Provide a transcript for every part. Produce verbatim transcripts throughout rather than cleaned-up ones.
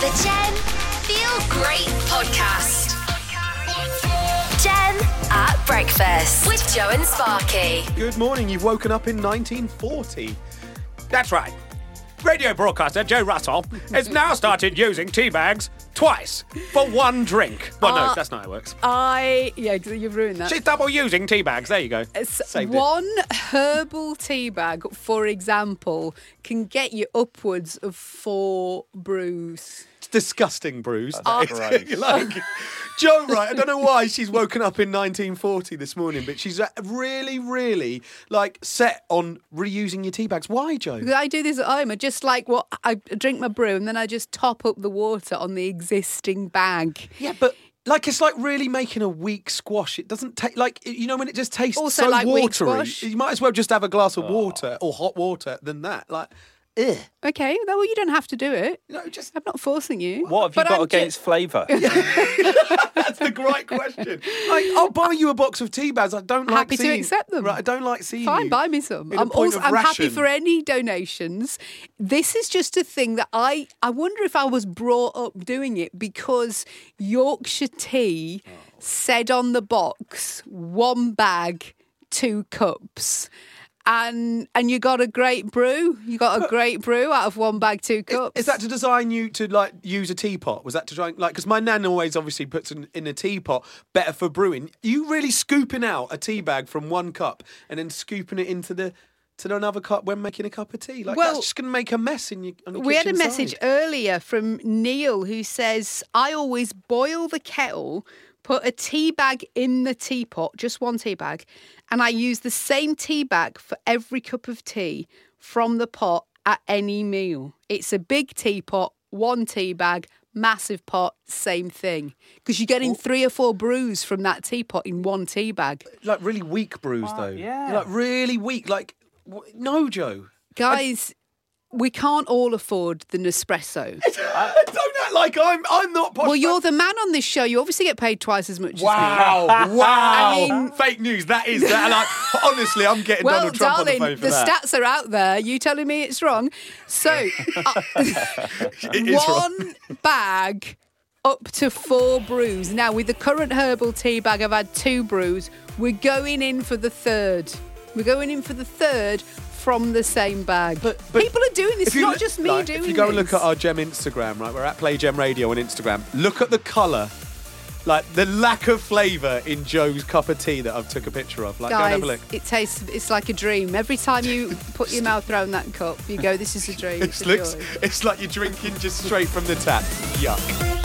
The Jen Feel Great Podcast. Jen at breakfast with Joe and Sparky. Good morning. You've woken up in nineteen forty. That's right. Radio broadcaster Joe Russell has now started using tea bags twice for one drink. Well, Uh, no, that's not how it works. I, yeah, you've ruined that. She's double using tea bags. There you go. It's Saved it. one herbal tea bag, for example, can get you upwards of four brews. It's disgusting, Bruce. That's It's gross. like, Joe, right, I don't know why she's woken up in nineteen forty this morning, but she's really, really, like, set on reusing your tea bags. Why, Joe? I do this at home. I just like what I drink my brew and then I just top up the water on the existing bag. Yeah, but... Like, it's like really making a weak squash. It doesn't taste, like, you know, when it just tastes Also so like weak watery. squash. You might as well just have a glass of water or hot water than that. Like, ugh. Okay, well, you don't have to do it. You know, just... I'm not forcing you. What have you But got I'm against flavour? That's the great question. Like, I'll buy you a box of tea bags. I don't like Happy to seeing... accept them. Right, I don't like seeing Fine, you buy me some. in a I'm point also of I'm happy ration. for any donations. This is just a thing that I I wonder if I was brought up doing it because Yorkshire Tea said on the box one bag, two cups. And and you got a great brew. You got a great brew out of one bag, two cups. Is that to design you to, like, use a teapot? Was that to try and, like, because my nan always obviously puts in, in a teapot, better for brewing. Are you really scooping out a tea bag from one cup and then scooping it into the to another cup when making a cup of tea? Like, Well, that's just going to make a mess in your, on your We had a kitchen message side. earlier from Neil who says, I always boil the kettle, put a tea bag in the teapot, just one tea bag, and I use the same tea bag for every cup of tea from the pot at any meal. It's a big teapot, one tea bag, massive pot, same thing. Because you're getting three or four brews from that teapot in one tea bag. Like, really weak brews, though. yeah. Like, really weak. Like, w- no, Joe. Guys, we can't all afford the Nespresso. Don't act like I'm I'm not posh. Well, you're the man on this show. You obviously get paid twice as much as me. Wow, wow. I mean- Fake news, that is that. Like, honestly, I'm getting Well, Donald Trump darling, on the phone for the that. stats are out there. You telling me it's wrong? So, uh, It is wrong. one bag up to four brews. Now, with the current herbal tea bag, I've had two brews. We're going in for the third. We're going in for the third from the same bag. But- but people are doing this. If It's you not look- just me like, doing If you go and this. look at our Gem Instagram, right, we're at Play Gem Radio on Instagram. Look at the colour, like the lack of flavour in Joe's cup of tea that I've took a picture of. Like, go and Guys, have a look. it tastes. It's like a dream. Every time you put your mouth around that cup, you go, "This is a dream." It It's a looks, joy. it's like you're drinking just straight from the tap. Yuck.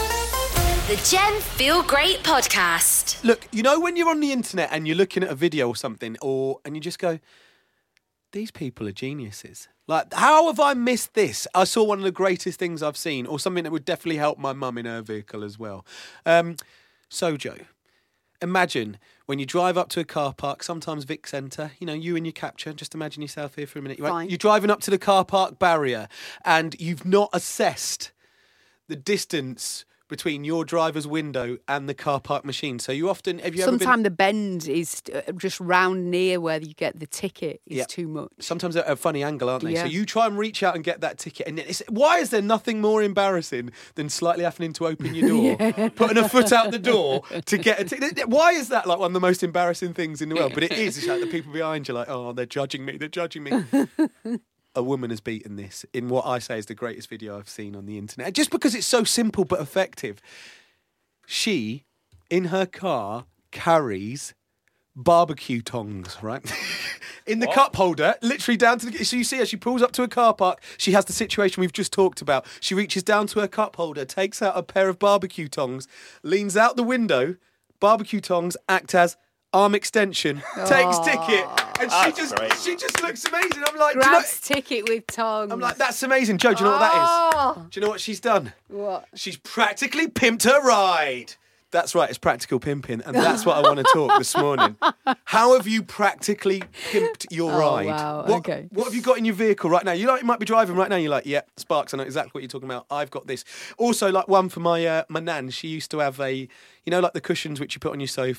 The Jen Feel Great Podcast. Look, you know when you're on the internet and you're looking at a video or something, or and you just go, these people are geniuses. Like, how have I missed this? I saw one of the greatest things I've seen, or something that would definitely help my mum in her vehicle as well. Um, so, Joe, imagine when you drive up to a car park, sometimes Vic Centre, you know, you and your capture, just imagine yourself here for a minute. Right? Fine. You're driving up to the car park barrier and you've not assessed the distance between your driver's window and the car park machine. So you often, have you ever been... Sometimes the bend is uh, just round near where you get the ticket is Yeah. too much. Sometimes they're at a funny angle, aren't they? Yeah. So you try and reach out and get that ticket. And it's, why is there nothing more embarrassing than slightly having to open your door, putting a foot out the door to get a ticket? Why is that like one of the most embarrassing things in the world? But it is. It's like the people behind you, like, oh, they're judging me. They're judging me. A woman has beaten this in what I say is the greatest video I've seen on the internet. Just because it's so simple but effective. She, in her car, carries barbecue tongs, right? in the What? cup holder, literally down to the... So you see her, she pulls up to a car park. She has the situation we've just talked about. She reaches down to her cup holder, takes out a pair of barbecue tongs, leans out the window. Barbecue tongs act as arm extension, takes ticket, and she That's just great. she just looks amazing. I'm like, do you know, Grabs ticket with tongs. I'm like, that's amazing. Joe, do you know what that is? Oh. Do you know what she's done? What? She's practically pimped her ride. That's right, it's practical pimping, and that's what I want to talk this morning. How have you practically pimped your Oh, ride? wow, What, okay. what have you got in your vehicle right now? You like, you might be driving right now. You're like, yeah, Sparks. I know exactly what you're talking about. I've got this. Also, like one for my uh, my nan. She used to have a, you know, like the cushions which you put on your sofa.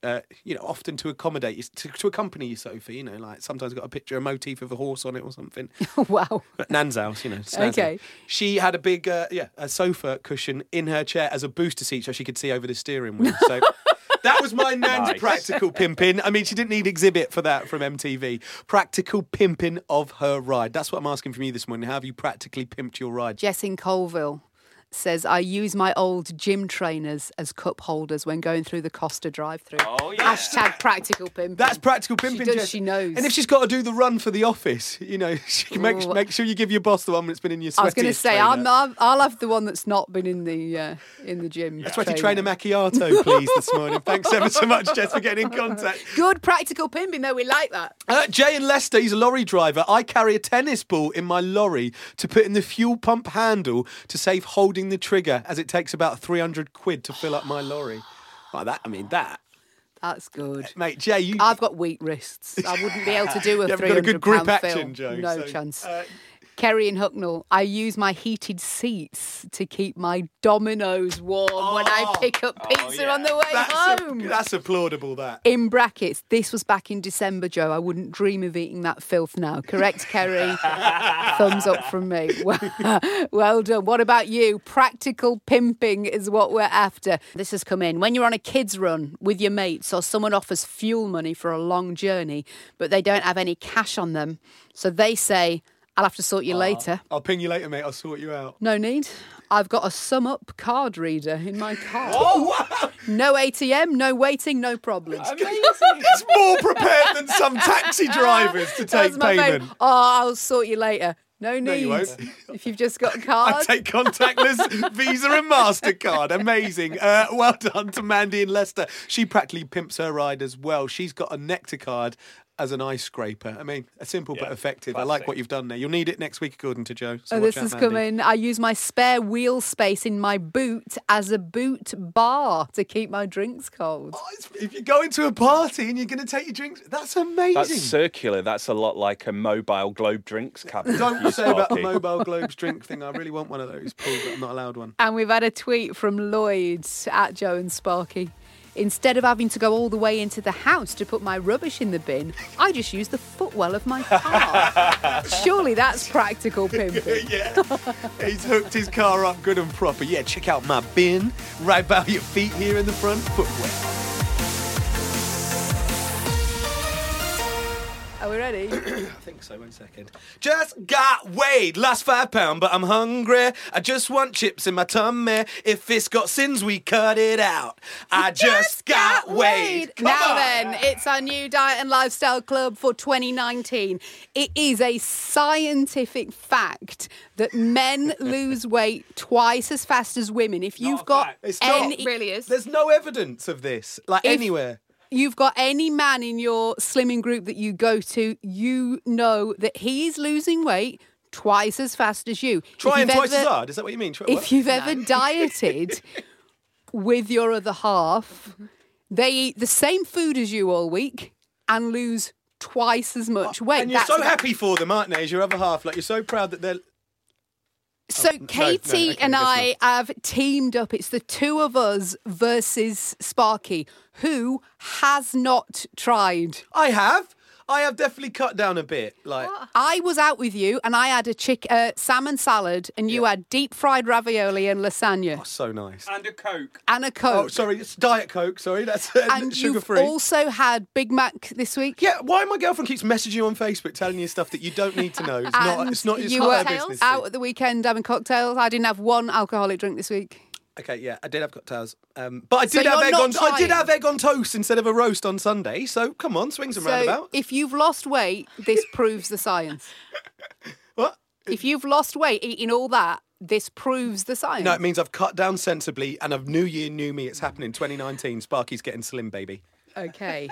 uh, you know, often to accommodate you, to, to accompany your sofa. You know, like sometimes got a picture, a motif of a horse on it or something. Wow. At Nan's house, you know. snazzy. Okay. She had a big, uh, yeah, a sofa cushion in her chair as a booster seat, so she could see over the steering wheel. So. That was my Nan's Nice. practical pimping. I mean, she didn't need exhibit for that from M T V. Practical pimping of her ride. That's what I'm asking from you this morning. How have you practically pimped your ride? Jess in Colville says, I use my old gym trainers as cup holders when going through the Costa drive-through. Oh, yeah. Hashtag practical pimping. That's practical pimping, does, Jess. she knows. And if she's got to do the run for the office, you know, she can make, Ooh. make sure you give your boss the one that's been in your sweatiest I was going to say, trainer. I'm, I'm, I'll have the one that's not been in the uh, in the gym. A sweaty trainer macchiato, please, this morning. Thanks ever so much, Jess, for getting in contact. Good practical pimping, though. We like that. Uh, Jay in Leicester, he's a lorry driver. I carry a tennis ball in my lorry to put in the fuel pump handle to save holding the trigger, as it takes about three hundred quid to fill up my lorry. Like that, I mean, that. That's good. Mate, Jay, you... I've got weak wrists. I wouldn't be able to do a You haven't three got a hundred good grip pound action, fill. Joe, No so, chance. uh, Kerry in Hucknall, I use my heated seats to keep my Dominoes warm when I pick up pizza yeah. on the way That's, home. a, that's applaudable, that. In brackets, this was back in December, Joe. I wouldn't dream of eating that filth now. Correct, Kerry? Thumbs up from me. Well, well done. What about you? Practical pimping is what we're after. This has come in. When you're on a kids' run with your mates or someone offers fuel money for a long journey, but they don't have any cash on them, so they say, I'll have to sort you later. I'll ping you later, mate. I'll sort you out. No need. I've got a sum up card reader in my car. Oh, wow! No A T M, no waiting, no problems. It's more prepared than some taxi drivers to That's take my payment. favourite. Oh, I'll sort you later. No need. you won't. If you've just got a I card. take contactless Visa and MasterCard. Amazing. Uh, well done to Mandy in Leicester. She practically pimps her ride as well. She's got a Nectar card as an ice scraper. I mean, a simple Yeah, but effective. I like classic. what you've done there. You'll need it next week, according to Joe. So Oh, watch this out, has Mandy. come in. I use my spare wheel space in my boot as a boot bar to keep my drinks cold. Oh, it's- if you're going to a party and you're going to take your drinks, that's amazing. That's circular. That's a lot like a mobile Globe drinks cabinet. Don't You say about the Sparky. mobile globes drink thing. I really want one of those, Paul, but I'm not allowed one. And we've had a tweet from Lloyd at Joe and Sparky. Instead of having to go all the way into the house to put my rubbish in the bin, I just use the footwell of my car. Surely that's practical pimping. Yeah, he's hooked his car up good and proper. Yeah, check out my bin. Right about your feet here in the front. Footwear. Are we ready? I think so, one second. Just got weighed, lost five pound, but I'm hungry. I just want chips in my tummy. If it's got sins, we cut it out. I just got weighed. Come Now on. then, it's our new diet and lifestyle club for twenty nineteen. It is a scientific fact that men lose weight twice as fast as women. If you've a got fact. It's not. any, It really is. There's no evidence of this, like If- anywhere. you've got any man in your slimming group that you go to, you know that he's losing weight twice as fast as you. If Trying you've twice as ever- hard. Is that what you mean? Try- If what? you've ever dieted with your other half, they eat the same food as you all week and lose twice as much weight. And you're That's so a- happy for them, aren't they? As your other half, like you're so proud that they're. So no, Katie okay, and guess I have teamed up. It's the two of us versus Sparky, who has not tried. I have. I have definitely cut down a bit. Like, I was out with you and I had a chick, uh, salmon salad and you had deep fried ravioli and lasagna oh, so nice. And a Coke. and a Coke. Oh, sorry, it's Diet Coke. Sorry, that's uh, And sugar you've free. also had Big Mac this week. Yeah, why my girlfriend keeps messaging you on Facebook telling you stuff that you don't need to know. It's not. And It's not. It's you not were her business. out at the weekend having cocktails. I didn't have one alcoholic drink this week. Okay, yeah, I did have cocktails, um, but I So did have you're egg not on. I did trying? have egg on toast instead of a roast on Sunday. So come on, swings and So roundabouts. if you've lost weight, this proves the science. What? If you've lost weight eating all that, this proves the science. No, it means I've cut down sensibly, and I've New Year, New Me. It's happening twenty nineteen. Sparky's getting slim, baby. Okay.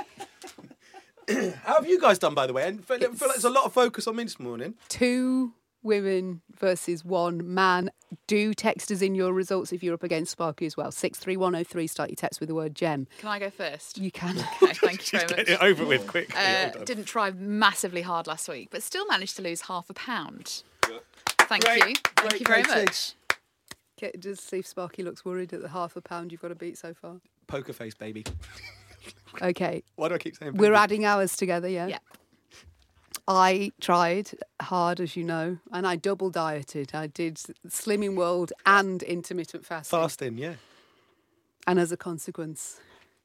How have you guys done, by the way? I feel, I feel like there's a lot of focus on me this morning. Two women versus one man. Do text us in your results if you're up against Sparky as well. six three one oh three. Start your text with the word gem. Can I go first? You can. Okay, thank you very Get much. it over with quickly. Uh, Well done. didn't try massively hard last week, but still managed to lose half a pound. Thank Great, you. Thank great, you very Katie. much. Okay, just see if Sparky looks worried at the half a pound you've got to beat so far. Poker face, baby. Okay. Why do I keep saying? We're baby? adding hours together, yeah? Yeah. I tried hard, as you know, and I double dieted. I did Slimming World and intermittent fasting. Fasting, yeah. And as a consequence,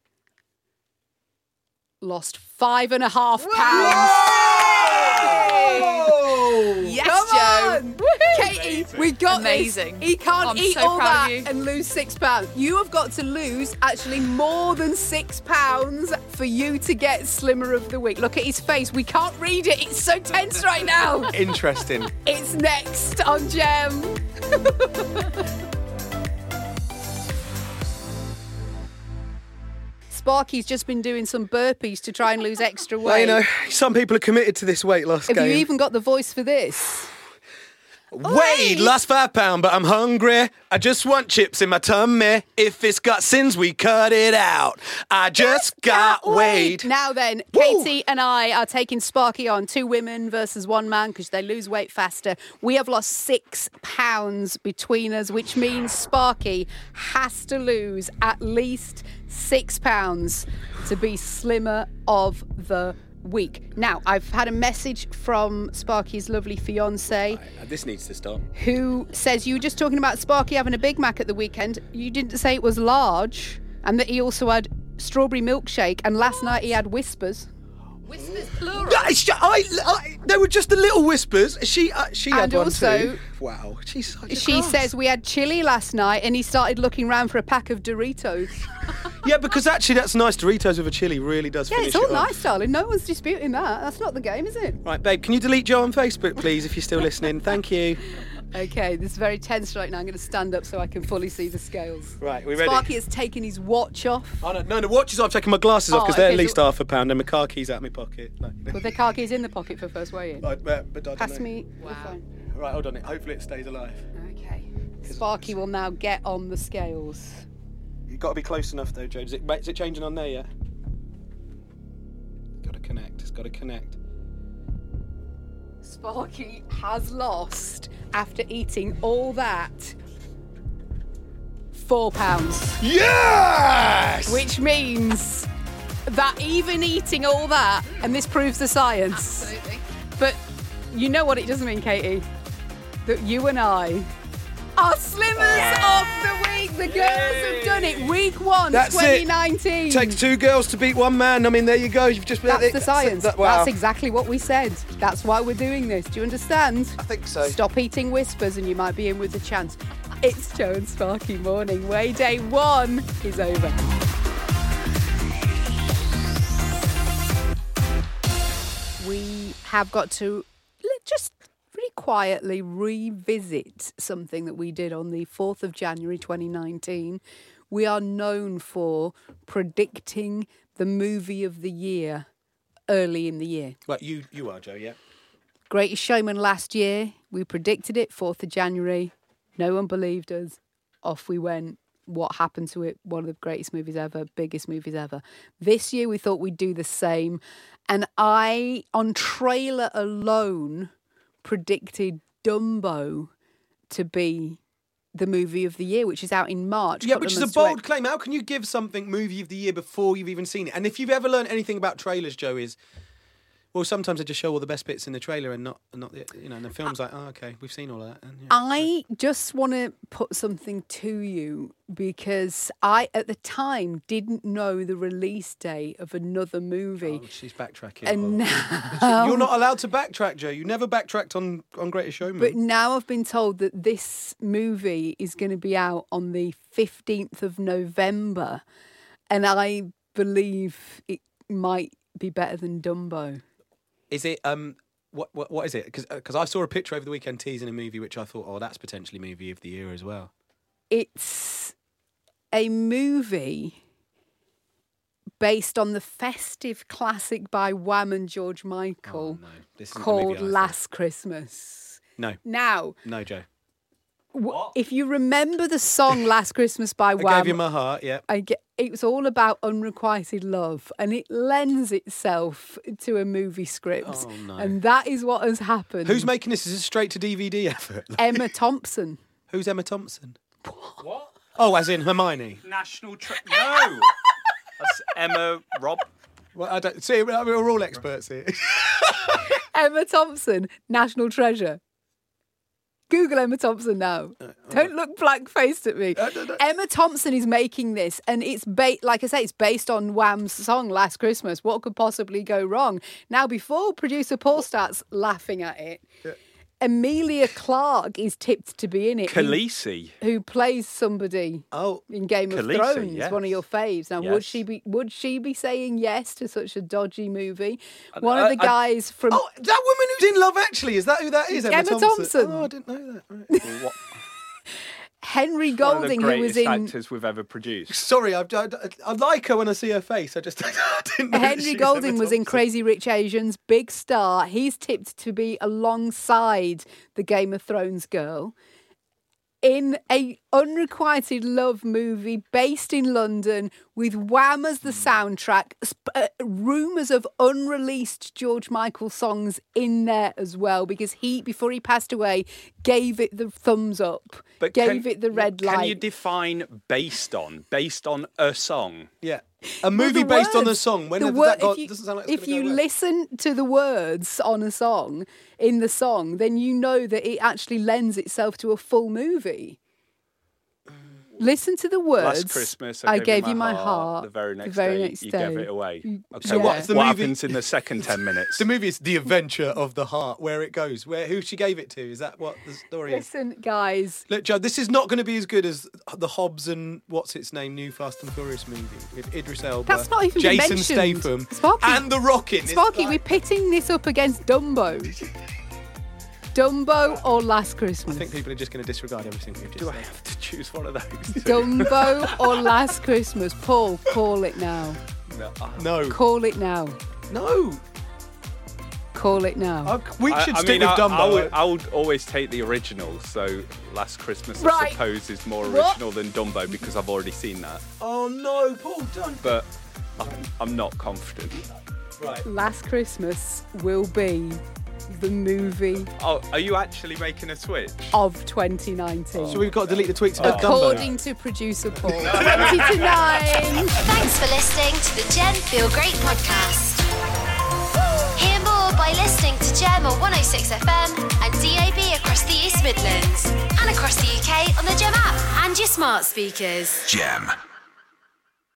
lost five and a half pounds. Yes, Come Joe. on! Katie, we got Amazing. this. He can't I'm eat so all proud of that you. and lose six pounds. You have got to lose actually more than six pounds for you to get Slimmer of the Week. Look at his face. We can't read it. It's so tense right now. Interesting. It's next on Gem. Sparky's just been doing some burpees to try and lose extra weight. Well, you know, some people are committed to this weight loss Have game. you even got the voice for this? Wait, lost five pound, but I'm hungry. I just want chips in my tummy. If it's got sins, we cut it out. I just got weighed. Now then, Woo! Katie and I are taking Sparky on, two women versus one man, because they lose weight faster. We have lost six pounds between us, which means Sparky has to lose at least six pounds to be Slimmer of the Week. Now, I've had a message from Sparky's lovely fiance, This needs to stop. who says you were just talking about Sparky having a Big Mac at the weekend. You didn't say it was large, and that he also had strawberry milkshake, and last night he had Whispers. Whispers plural. I, I, I, they were just the little whispers. She, uh, she had And one also- too. Wow, she's such a She class. says we had chili last night, and he started looking around for a pack of Doritos. Yeah, because actually that's nice. Doritos with a chili really does Yeah, finish it's all it off. nice, darling. No one's disputing that. That's not the game, is it? Right, babe, can you delete Joe on Facebook, please, if you're still listening? Thank you. Okay, this is very tense right now. I'm going to stand up so I can fully see the scales. Right, we ready? Sparky has taken his watch off. Oh, no, no, the watch is off. I'm taking my glasses off Oh, because they're okay, at least so- half a pound and my car keys out of my pocket. No. With the car keys in the pocket for first way in. Right, but, but I don't Pass know. me the Wow. phone. Right, hold on. Hopefully it stays alive. Okay. Sparky will now get on the scales. You've got to be close enough, though, Joe. Is it, is it changing on there yet? Got to connect. It's got to connect. Sparky has lost, after eating all that, four pounds. Yes! Which means that even eating all that, and this proves the science, Absolutely. but you know what it doesn't mean, Katie? That you and I are Slimmers of the Week. The girls have done it. Week one, That's it. twenty nineteen. Takes two girls to beat one man. I mean, there you go. You've just That's the science. That, wow. That's exactly what we said. That's why we're doing this. Do you understand? I think so. Stop eating Whispers and you might be in with a chance. It's Joe and Sparky morning. Way day one is over. We have got to li- just pretty quietly revisit something that we did on the fourth of January twenty nineteen. We are known for predicting the movie of the year early in the year. Well, you, you are, Joe, yeah. Greatest Showman last year, we predicted it, fourth of January. No one believed us. Off we went. What happened to it? One of the greatest movies ever, biggest movies ever. This year we thought we'd do the same. And I, on trailer alone, predicted Dumbo to be the movie of the year, which is out in March. Yeah, couple which of is a months away. bold claim. How can you give something movie of the year before you've even seen it? And if you've ever learned anything about trailers, Joe, is well, sometimes they just show all the best bits in the trailer and not, and not the, you know, and the film's like, oh, okay, we've seen all of that. And, yeah. I just want to put something to you because I, at the time, didn't know the release date of another movie. Oh, she's backtracking. And Oh. now, You're not allowed to backtrack, Joe. You never backtracked on, on Greatest Showman. but now I've been told that this movie is going to be out on the fifteenth of November, and I believe it might be better than Dumbo. Is it, um, what, what, what is it? Because I saw a picture over the weekend teasing a movie which I thought, oh, that's potentially movie of the year as well. It's a movie based on the festive classic by Wham and George Michael Oh, no. This isn't the movie called I thought. Last Christmas. No, Now, no, Joe. w- if you remember the song Last Christmas by I Wham, gave you my heart, yeah. I get, it was all about unrequited love, and it lends itself to a movie script. Oh, no. And that is what has happened. Who's making this? Is this a straight to D V D effort? Emma Thompson? Who's Emma Thompson? What? Oh, as in Hermione. National tre- No! That's Emma Rob. Well, I don't see. We're all experts here. Emma Thompson, National Treasure. Google Emma Thompson now. Uh, Don't look blank-faced at me. Uh, no, no. Emma Thompson is making this, and it's ba- like I say, it's based on Wham's song "Last Christmas." What could possibly go wrong? Now, before producer Paul starts laughing at it, yeah. Emilia Clarke is tipped to be in it. Khaleesi, who, who plays somebody oh, in Game of Khaleesi, Thrones, yes. one of your faves. Now, yes. would she be? Would she be saying yes to such a dodgy movie? One of the I, guys from oh, that woman who's in Love Actually, is that who that is? Emma, Emma Thompson. Thompson. Oh, I didn't know that. Right. What? Henry Golding, One of the who was greatest in actors we've ever produced. Sorry, I, I, I like her when I see her face. I just I didn't know. Henry Golding was in Crazy Rich Asians, big star. He's tipped to be alongside the Game of Thrones girl in a unrequited love movie based in London with Wham as the soundtrack, sp- uh, rumours of unreleased George Michael songs in there as well, because he, before he passed away, gave it the thumbs up, but gave can, it the red can light. Can you define based on? Based on a song? Yeah. A movie well, based words, on a song. When word, that got, if you, doesn't sound like it's if gonna you go well. listen to the words on a song, in the song, then you know that it actually lends itself to a full movie. Listen to the words. Last Christmas, I, I gave, gave you my you my heart. heart. The very next the very day, next you day. gave it away. Okay. So yeah. what's the what movie? happens in the second ten minutes? The movie is The Adventure of the Heart, where it goes. Where who she gave it to? Is that what the story is? Listen, guys. Look, Joe, this is not going to be as good as the Hobbs and what's its name, new Fast and Furious movie with Idris Elba, That's not even Jason mentioned. Statham, Sparky, and The Rocket. Sparky, like... we're pitting this up against Dumbo. Dumbo or Last Christmas? I think people are just going to disregard everything we've just Do I said. have to choose one of those? two? Dumbo or Last Christmas? Paul, call it now. No. uh, No. Call it now. No. Call it now. I, we I, should I stick mean, with I, Dumbo. I, would, I would always take the original, so Last Christmas, I Right. suppose, is more What? original than Dumbo because I've already seen that. Oh no, Paul, don't. But I'm, I'm not confident. Right. Last Christmas will be the movie Oh, are you actually making a switch? of twenty nineteen. So we've got to delete the tweets about Dumbo. According to producer Paul. twenty to nine. Thanks for listening to the Gem Feel Great podcast. Hear more by listening to Gem on one oh six F M and D A B across the East Midlands and across the U K on the Gem app and your smart speakers. Gem.